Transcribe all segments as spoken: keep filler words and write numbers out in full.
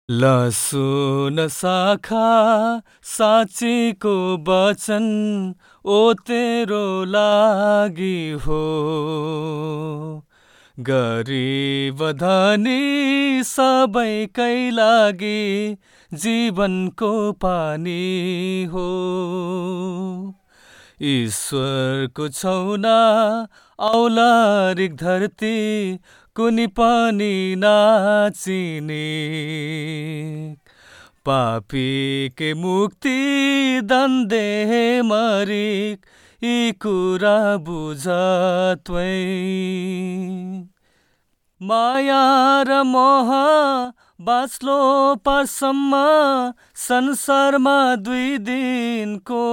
लसुन शाखा साँचीको वचन ओ तेरो लागि हो, गरिब धनी सबैकै लागि जीवनको पानी हो। ईश्वरको छौना औलारिक धरती कुनै पनि नाचिने, पापी के मुक्ति दन्दे मरिक यी कुरा बुझ त्वै। माया र मोह बाँच्लो पारसम्म संसारमा दुई दिनको,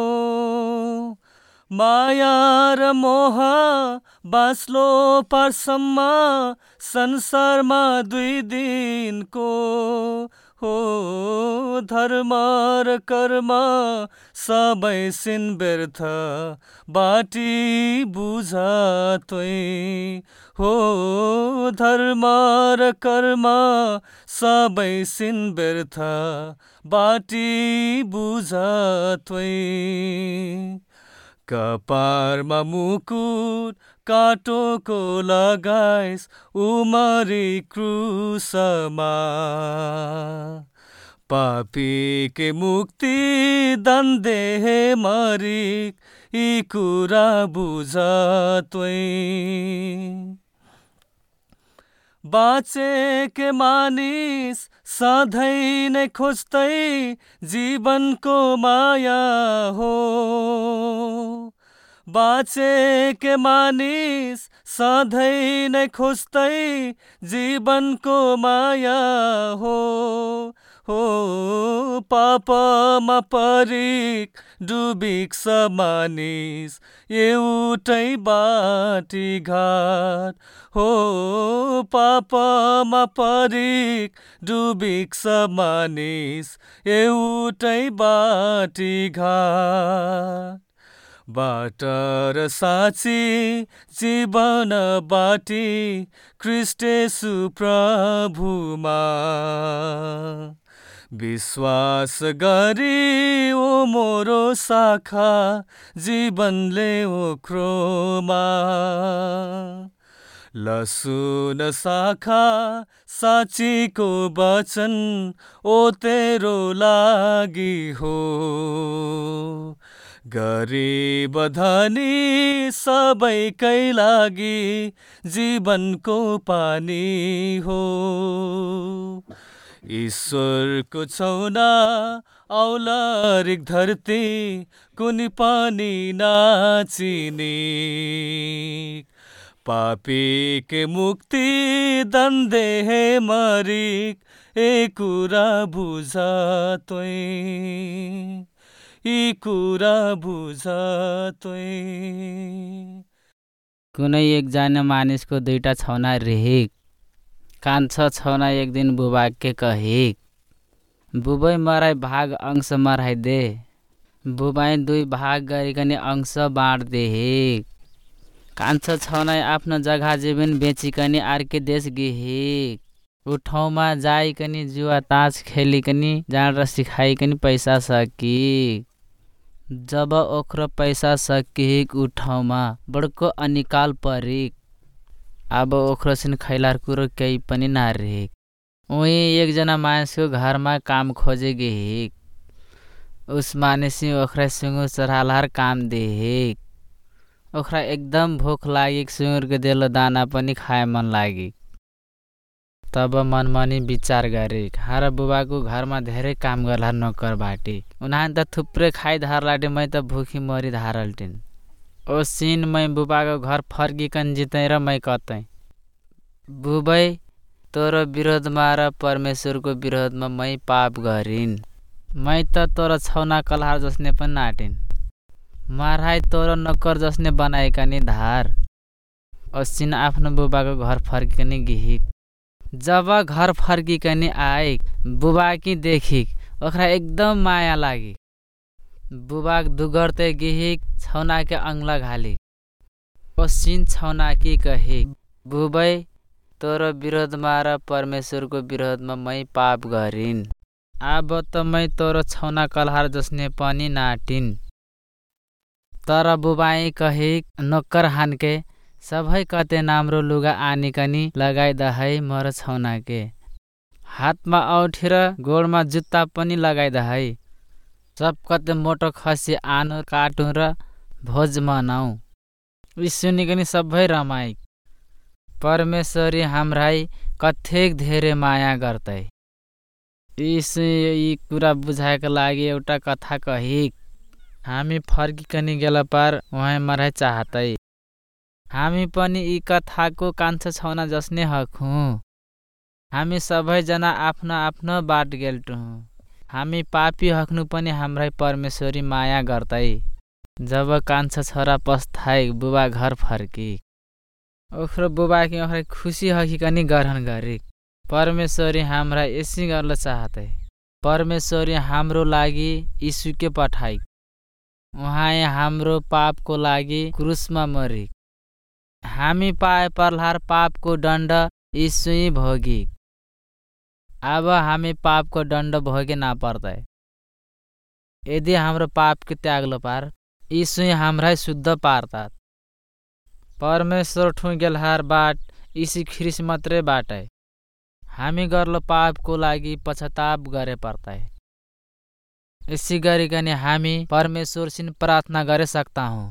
माया र मोह बाँच्लो पारसम्म संसारमा दुई दिनको हो। धर्म र कर्म सबै सिन व्यर्थ बाटी बुझ त्वै हो। धर्म र कर्म सबै सिन व्यर्थ बाटी बुझ त्वै। कपारमा मुकुट काटोको लगाइस उमरी क्रुसमा, पापी के मुक्ति दन्दे मरिक यी कुरा बुझ त्वै। बाँचेके मानिस सधैँ नै खोज्दै जीवनको माया हो, बाँचेके मानिस सधैँ नै खोज्दै जीवनको माया हो। हो पापमा परिक डुबिक स मानिस एउटै बाटी घाट हो। पापमा परिक डुबिक स मानिस एउटै बाटी घाट, बाट र साँची जीवन बाटी ख्रीष्ट येशू प्रभुमा विश्वास गरी ओ मोरो शाखा जीवनले ओख्रोमा। लसुन शाखा साँचीको वचन ओ तेरो लागि हो, गरिब धनी सबैकै लागि जीवनको पानी हो। ईश्वरको छौना औलारिक धरती कुनै पनि नाचिने, पापी के मुक्ति दन्दे मरिक ए कुरा बुझ त्वै, यी कुरा बुझ त्वै। कुनै एकजना मानिसको दुईटा छौना रहेक, कान्छ छौना एक दिन बुबाके कहेक, बुबै मराई भाग अंश मराई दे। बुबाई दुई भाग गरिकन अंश बाँड देहेक। कान्छ छौना आफ्नो जग्गा जमिन बेचिकन अर्के देश गिहेक। उ ठाउँमा जाइकन जुवा तास खेलिकन जाँड र सिखाइकन पैसा सकिक। जब ओख्रो पैसा सकिक उ ठाउँमा बडको अनिकाल परिक। अब ओख्रोसिन खैलार कुरो केही पनि नरहेक। उही एकजना मानिसको घरमा काम खोजे गिहेक। उस मानिसी ओख्रा सुँगुर चरालहर काम देहेक। ओख्रा एकदम भोक लागिक सुँगुरको देलो दाना पनि खाए मन लागिक। तब मनमनी विचार गरेक, हारा बुबाको घरमा धेरै काम गर्ला नोकर बाटे। उनीहरु त थुप्रै खाइ धारलाटे मै त भुखी मरि धारलटिन। ओ सिन मै बुबाको घर फर्किकन जितै र मै कतै। बुबै तोरो विरोधमा र परमेश्वरको विरोधमा मै पाप गरिन। मै त तोरो छौना कलहार जसने पनि नाटिन। माराई तोरो नोकर जसने बनाइकन धार। ओसिन आफ्नो बुबाको घर फर्किकन गिहिक। जब घर फर्किकन आइक बुबाकी देखिक ओखरा एकदम माया लागी। बुबाक दुगर्ते गिहिक छौनाके अंगला घालिक। ओसिन छौनाकी कहिक, बुबै तोरो विरोधमा र परमेश्वरको विरोधमा मै पाप गरिन्। अब त मै तोरो छौना कलहार जस्ने पनि नाटिन्। तर बुबाई कहिक नोक्कर हानके सबै कते नाम्रो लुगा आनिकनी लगाइदहै मोर छौनाके। हातमा औठी र गोडमा जुत्ता पनि लगाइदहै। सब कते मोटो खसी आनो काटु र भोज मनाऊ। यी सुनिकनी सबै रमाइक। परमेश्वरी हाम्राई कथेक धेरै माया गर्दै। यीशु यी कुरा बुझाएका लागि एउटा कथा कहिक। हामी फर्किकनी गेला पार उहाँ मराइ चाहतै। हामी पनि यी कथाको कान्छा छौना जस्ने हखु। हामी सबैजना आफ्नो आफ्नो बाट गेल्टु। हामी पापी हक्नु पनि हाम्रै परमेश्वरी माया गर्दै। जब कान्छा छोरा पस्ताइ बुबा घर फर्की। ओख्रो बुबा कि ओख्रै खुसी हकिकनी ग्रहण गरिक। परमेश्वरी हाम्रा यसै गर्न चाहतै। परमेश्वरी हाम्रो लागि यीशुके पठाइक। उहाँ हाम्रो पापको लागि क्रुसमा मरिक। हामी पाए पर्लार पापको दण्ड यीशु भोगिक। अब हामी पापको दण्ड भोगे नपर्दै। यदि हाम्रो पापके त्याग्लो पार यीशु हाम्रै शुद्ध पार्तात। परमेश्वर ठु गेलहार बाट यीशु ख्रिस्ट मात्रै बाटै। हामी गर्लो पापको लागि पश्चाताप गरे पर्दै। यसै गरिकन हामी परमेश्वरसिन प्रार्थना गरे सक्ता हूँ।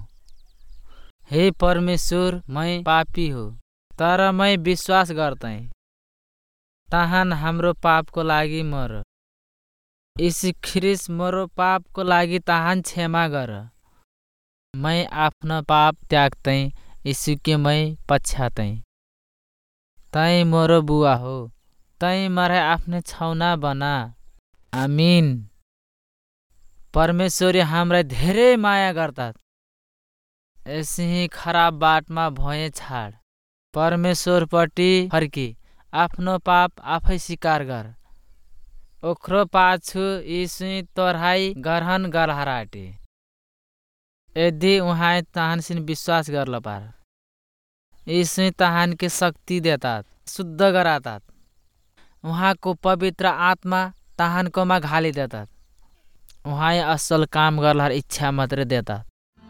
हे परमेश्वर, मै पापी हो, तर मै विश्वास गर्दै तहान हाम्रो पापको लागि मर। यीशु ख्रिस्ट मोरो पापको लागि तहान क्षमा गर। मै आफ्नो पाप त्याग्दै यीशुके मै पछ्यातै। तै मोरो बुवा हो, तै मराइ आफ्नै छौना बना। आमिन। परमेश्वरी हाम्राई धेरै माया गर्तात। यसै खराब बाटमा भए छाड। परमेश्वरपट्टि फर्की आफ्नो पाप आफै स्वीकार गर। ओख्रो पाछु यीशु तोरहाई ग्रहण गरहराटे। यदि उहाँ तहानसिन विश्वास गर्ल पार यीशु तहानके शक्ति देतात, शुद्ध गरातात। उहाँको पवित्र आत्मा तहानकोमा घाली देतात। उहाँ असल काम गर्लहार इच्छा मात्रै देतात।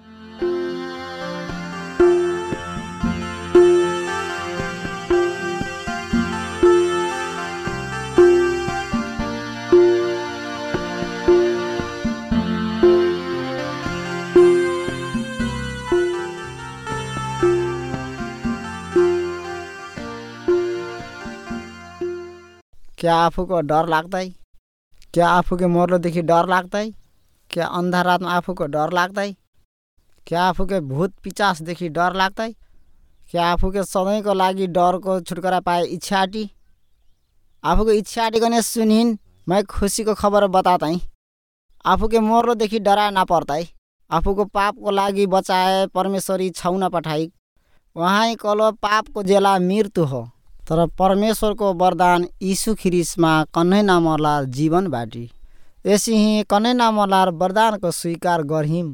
क्या आफूको डर लाग्दै? क्या आफूके मर्लोदेखि डर लाग्दै? क्या अन्धार रातमा आफूको डर लाग्दै? क्या आफूके भूत पिचासदेखि डर लाग्दै? क्या आफूके सधैँको लागि डरको छुटकारा पाए इच्छा आटी? आफूको इच्छा आटिकने सुनिन् मै खुसीको खबर बतातै। आफूके मर्लोदेखि डरा नपर्दै। आफूको पापको लागि बचाए परमेश्वरी छौना पठाई। उहाँ कलो पापको जेला मृत्यु हो, तर परमेश्वरको वरदान यीशु ख्रिस्टमा कन्है नमर्ला जीवन बाटी। यसै कन्है नमर्लार वरदानको स्वीकार गरिम।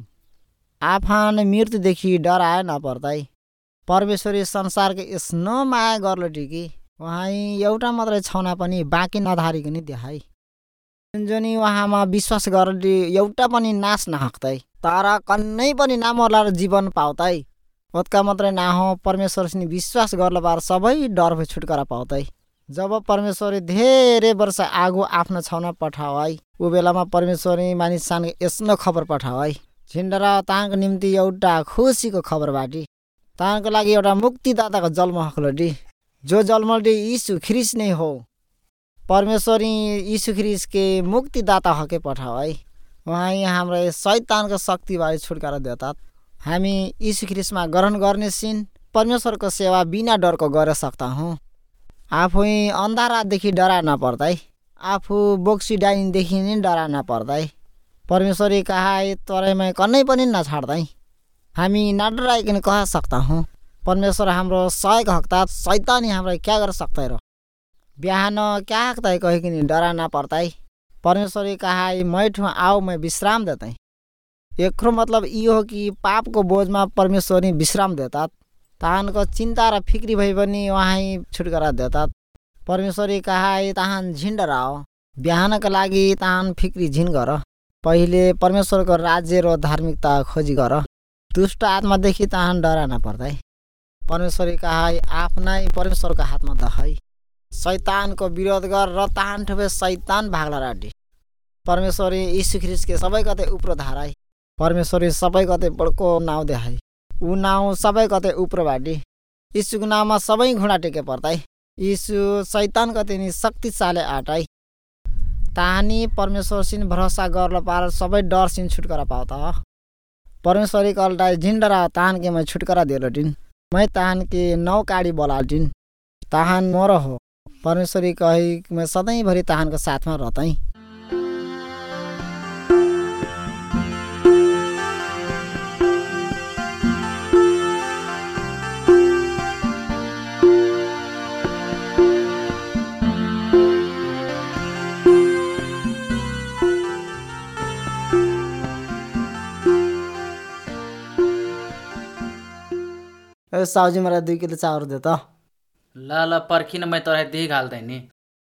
आफान मृत्युदेखि डराए नपर्दै। परमेश्वरी संसारके यस्नो माया गर्लो कि उहाँ एउटा मात्रै छौना पनि बाँकी नधारिकन देखाई। जुनी उहाँमा विश्वास गर्ने एउटा पनि नाश नहक्दै, तर कन्नै पनि नमर्लार जीवन पाउँदै। ओतका मात्रै नहो, परमेश्वरसित विश्वास गर्ल बार सबै डर छुटकारा पाउँदै। जब परमेश्वरी धेरै वर्ष आगो आफ्नो छौना पठाओ, ऊ बेलामा परमेश्वरी मानिसान यस्नो खबर पठाओ। झिन्डर ताहाँको निम्ति एउटा खुसीको खबर बाटी। ताहाँको लागि एउटा मुक्तिदाताको जन्म हक्लोटी, जो जन्मटी यीशु ख्रिस्ट नै हो। परमेश्वरी यीशु ख्रिस्टके मुक्तिदाता हके पठाओ। उहाँ हाम्रो शैतानको शक्तिबाट छुटकारा देतात। हामी यीशु ख्रिस्टमा ग्रहण गर्ने सिन परमेश्वरको सेवा बिना डरको गर्न सक्ता हौँ। आफू अन्धारादेखि डरा नपर्दै, आफू बोक्सी डाइनदेखि नि डरा नपर्दै। परमेश्वरी कहा तोराइमा कन्नै पनि नछाड्दै। हामी नडराइकन कह सक्ता हौँ परमेश्वर हाम्रो सहयोग हक्ता। शैतानी हाम्रो क्या गर्न सक्दै र बिहान क्या हक्दै कहिकन डरा नपर्दै। परमेश्वरी कहा मैठो आओ मैं विश्राम देतै। एकरो मतलब यो हो कि पापको बोझमा परमेश्वरी विश्राम देतात। ताहानको चिन्ता र फिक्री भई पनि उहाँ छुटकारा देतात। परमेश्वरी कहाई ताहान झिन्ड रह, बिहानका लागि ताहान फिक्री झिन गर। पहिले परमेश्वरको राज्य र धार्मिकता खोजी गर। दुष्ट आत्मादेखि ताहान डरा नपर्दै। परमेश्वरी कहाई आफ्नै परमेश्वरको हातमा दहै। शैतानको विरोध गर र ताहान ठुबे शैतान भाग्ला राडी। परमेश्वरी यीशु ख्रिस्टके सबै कतै उप्रो धाराई। परमेश्वरी सबै कतै बड्को नाउँ देखाई। ऊ नाउँ सबै कतै उप्रो बाटी। यीशुको नाममा सबै घुँडा टेके पर्दै। यीशु शैतान कतै नि शक्तिशाली आटाई। ताहानी परमेश्वरसिन भरोसा गर्ल पार सबै डरसिन छुटकारा पाउँदा। परमेश्वरी कलटाई झिन्डरा ताहान के मैं छुटकारा दिलोटिन। मैं ताहान के नौ काडी बोलाल्टिन। ताहान मोर हो। परमेश्वरी कही मैं सधैँभरि ताहानको साथमा रहतै। ए साउजी मलाई दुई किलो चाउर दे त। ल ल पर्खिन मैं तँलाई त्यही घाल्दै नि।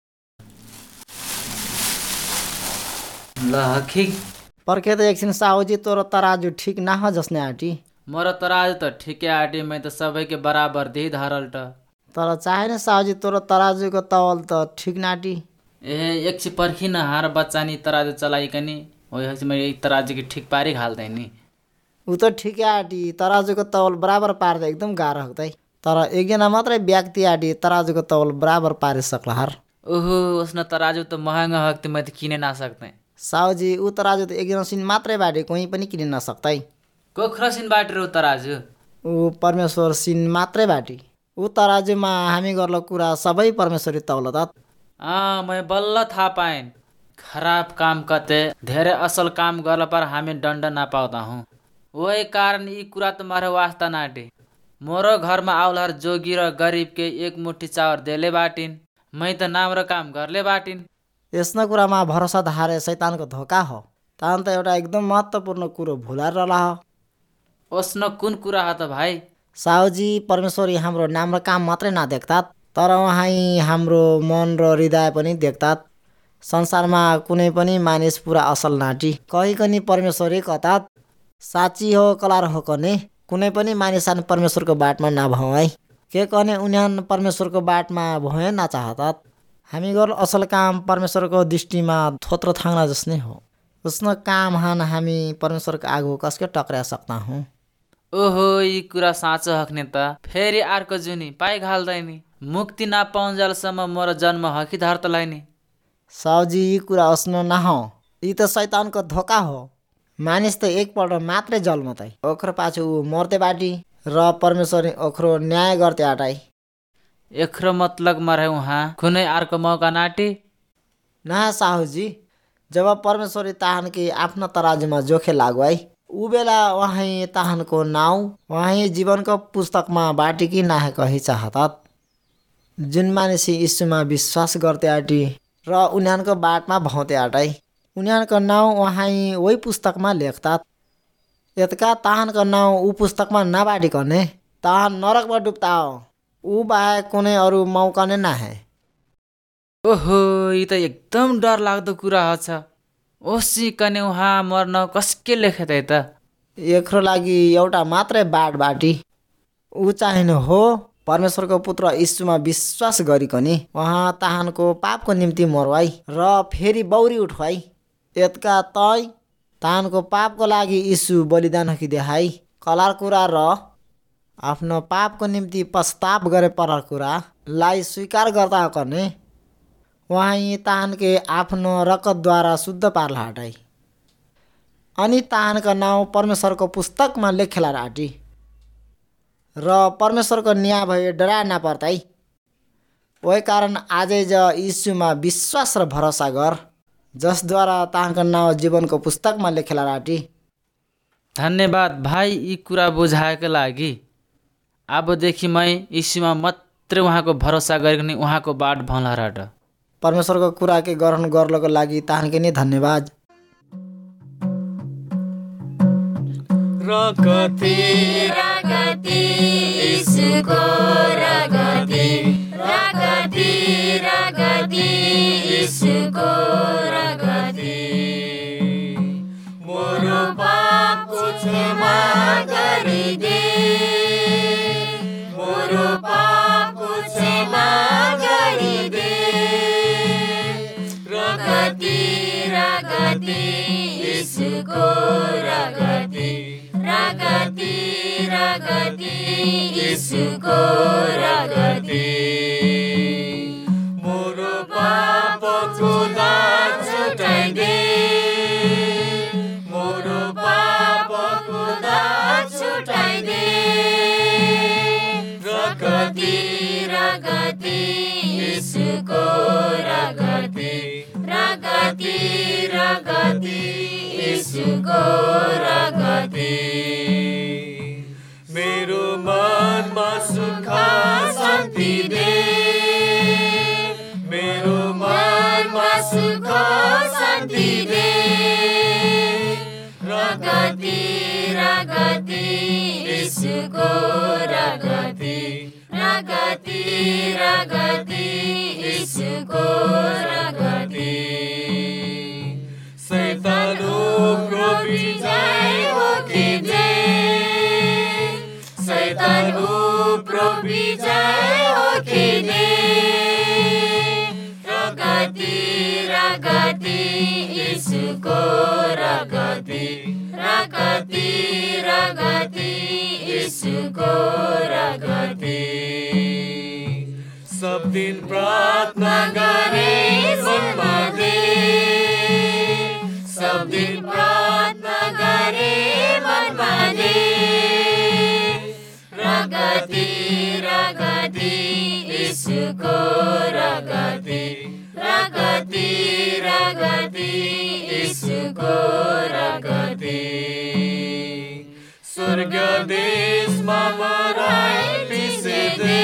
ल हखी पर्खे त एकछिन साउजी तोरो तराजु ठीक ना हो जसने आटी। मोर तराजु त ठिकै आटी, मैं त सबैके बराबर त्यही धरल त। तर चाहे न साउजी तोरो तराजुको तवल त ठीक नाटी। ए एकछिन पर्खिन, हार बच्चा नि तराजु चलाइकनी वही मैं तराजु की ठीक पारी घाल्दै नि। ऊ त ठिकै आटी, तराजुको तवल बराबर पार्दा एकदम गाह्रो हुँदै। तर एकजना मात्रै व्यक्ति आटी तराजुको तवल बराबर पारि सक्ला हार। ओहो उसने तराजु तो महँगा हक मैं तो किने ना सकते। साउजी ऊ तराजु त एकजना सिन मात्रै बाटे कोही पनि किने नसक्दै। कोखरा सिन बाटे रो तराजु? ऊ परमेश्वर सिन मात्रै बाटी। ऊ तराजुमा हामी गर्ल कुरा सबै परमेश्वरी तौलतात। अँ मैं बल्ल थाहा पाएँ। खराब काम कते धेरै असल काम गर्ल पर हामी दण्ड ना पाउँदा हूँ। वही कारण यी कुरा तुम्हारे वास्ता नाटे। मोरो घरमा आउलहर जोगी र गरीब के एक मुट्ठी चाउर देले बाटिन। मैं त नाम्रो काम गर्ले बाटिन। यस्नो कुरामा भरोसा धारे शैतानको धोका हो। तान त एउटा एकदम महत्त्वपूर्ण कुरो भुलाएर रहला हो। ओस्नो कुन कुरा हो त भाइ? साउजी परमेश्वरी हाम्रो नाम्रो काम मात्रै नदेख्तात, तर उहाँ हाम्रो मन र हृदय पनि देख्तात। संसारमा कुनै पनि मानिस पुरा असल नाटी। कहीँ कनी परमेश्वरी कतात साँची हो कलार हो कने कुनै पनि मानिसान परमेश्वरको बाटमा नभए के कने उनीहन परमेश्वरको बाटमा भए नचाहतात। हामी गर्ल असल काम परमेश्वरको दृष्टिमा थोत्रो थाङ्ना जसने हो। उसनो काम हान हामी परमेश्वरको आगो कसके टक्रा सक्ता हूँ। ओहो यी कुरा साँचो हक्ने त फेरि अर्को जुनी पाइ घाल्दैन। मुक्ति ना पाउन्जेलसम्म मोर जन्म हकी धर्तलाई नि। साउजी यी कुरा अस्नो नहो। यी त शैतानको धोका हो। मानिस त एकपल्ट मात्रै जन्मतै ओखरो पाछु ऊ मर्ते बाटी र परमेश्वरले ओखरो न्याय गर्थे आटाई। एखरो मतलब मरे उहाँ कुनै अर्को मौका नाटी? ना साहुजी, जब परमेश्वरी ताहानके आफ्नो तराजुमा जोखे लागुआई ऊ बेला उहाँ ताहानको नाउँ उहाँ जीवनको पुस्तकमा बाटिकी नाहे कही चाहतात। जुन मानिस यीशुमा विश्वास गर्थे आटी र उनीहरूको बाटमा भौते आटाई उनीहरूको नाउँ उहाँ वही पुस्तकमा लेख्तात। यतका ताहानको नाउँ ऊ पुस्तकमा नबाटिकने ताहान नरकमा डुब्ता हो। ऊ बाहेक कुनै अरू मौका नै नाहे। ओहो यी त एकदम डर लाग्दो कुरा छ। ओसी कने उहाँ मर्न कसके लेखेतै त? एकरो लागि एउटा मात्रै बाट बाटी। ऊ चाहिनु हो परमेश्वरको पुत्र यीशुमा विश्वास गरिकने उहाँ ताहानको पापको निम्ति मरवाई र फेरि बौरी उठवाई। यतका तै ताहानको पापको लागि यीशु बलिदान हकी देखाई कलार कुरा र आफ्नो पापको निम्ति पश्चाताप गरे परर कुरालाई स्वीकार गर्दा गर्ने उहाँ ताहानके आफ्नो रगतद्वारा शुद्ध पार्ला हटाई। अनि ताहानका नाउँ परमेश्वरको पुस्तकमा लेखेला राटी र परमेश्वरको न्याय भए डरा नपर्दै। वही कारण आजै ज यीशुमा विश्वास र भरोसा गर जसद्वारा ताहानका नाउँ जीवनको पुस्तकमा लेखेला राटी। धन्यवाद भाइ यी कुरा बुझाएको लागि। अबदेखि मैं यीशुमा मात्रै उहाँको भरोसा गरिकन उहाँको बाट भौला राट। परमेश्वरको कुरा के ग्रहण गर्नको लागि ताहानके नै धन्यवाद। रगती रगती यीशुको रगती रगती रगती यीशुको रगती मेरो पापको क्षमा गरिदे मेरो पापको क्षमा गरिदे रगती रगती यीशुको रगती रगती रगती यीशुको रगती मेरो पापको दाग छुटाइदे मेरो पापको दाग छुटाइदे रगती रगती यीशुको रगती रगती रगती यीशुको रगती मेरो मनमा सुख शान्ति दे मेरो मनमा सुख शान्ति दे रगती रगती यीशुको रगती रगती रगती यीशुको रगती शैतानको विजय हो कि जय शैतानको विजय हो कि रगती रगती यीशुको रगती रगती रगती यीशुको रगती सब दिन प्रार्थना गरे मनमा दे सब दिन प्रार्थना गरे मनमा दे रगती रगती यीशुको रगती रगती रगती यीशुको रगती स्वर्ग देशमा मराई पिसेदे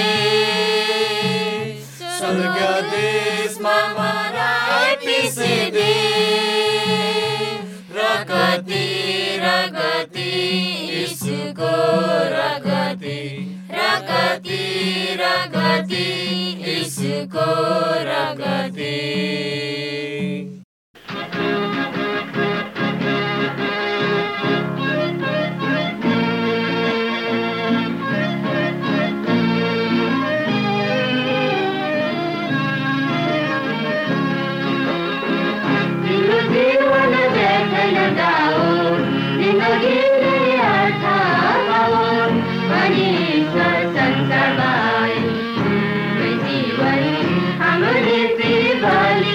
स्वर्ग देशमा मराई पिसेदे रगती रगती यीशुको रगती रगती रगती यीशुको रगती Bali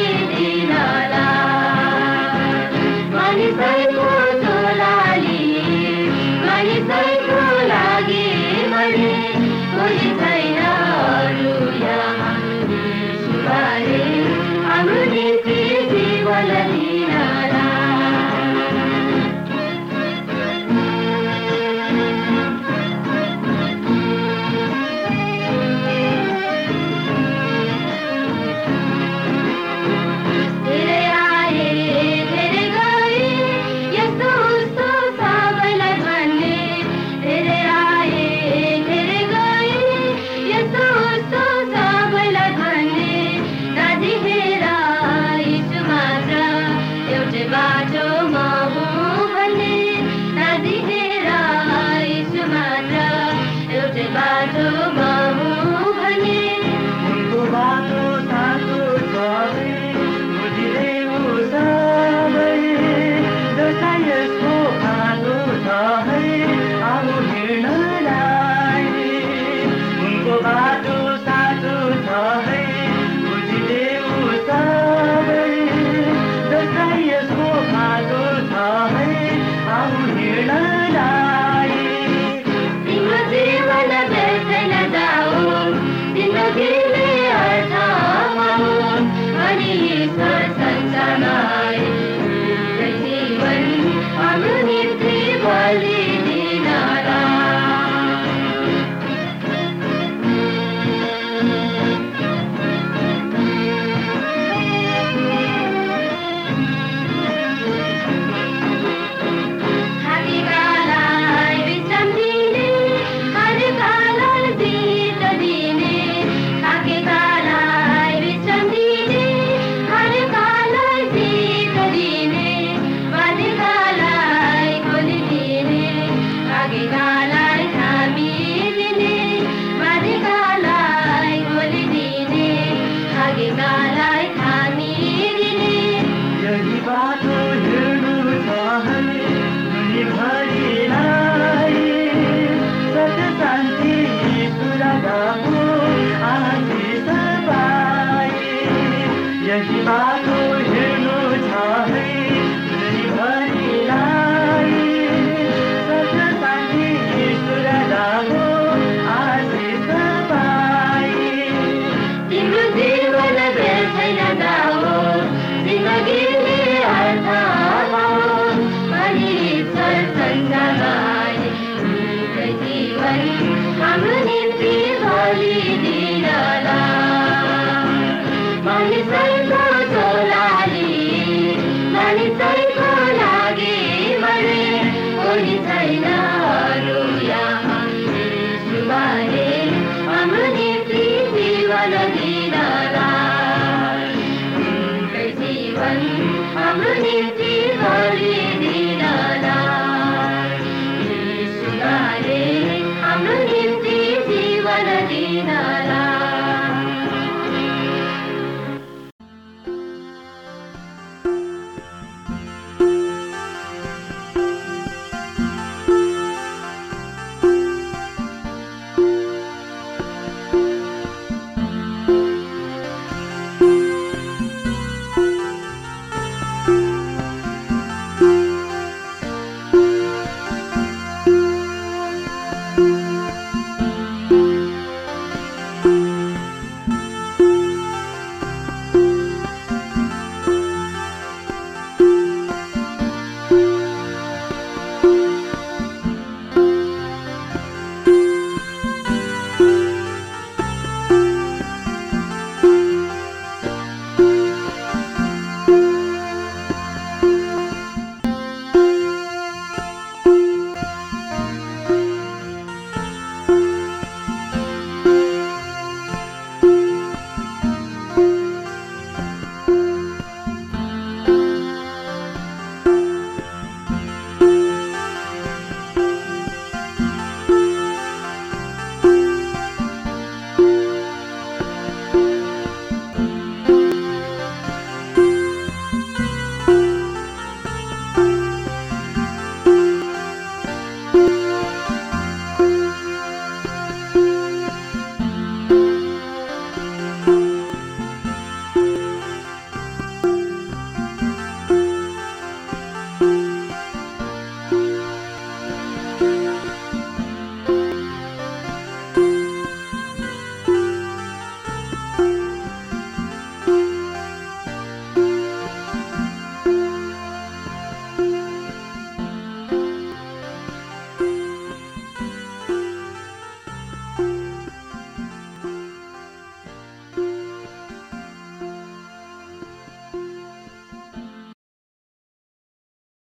यही बाटो हिँड्नु छ है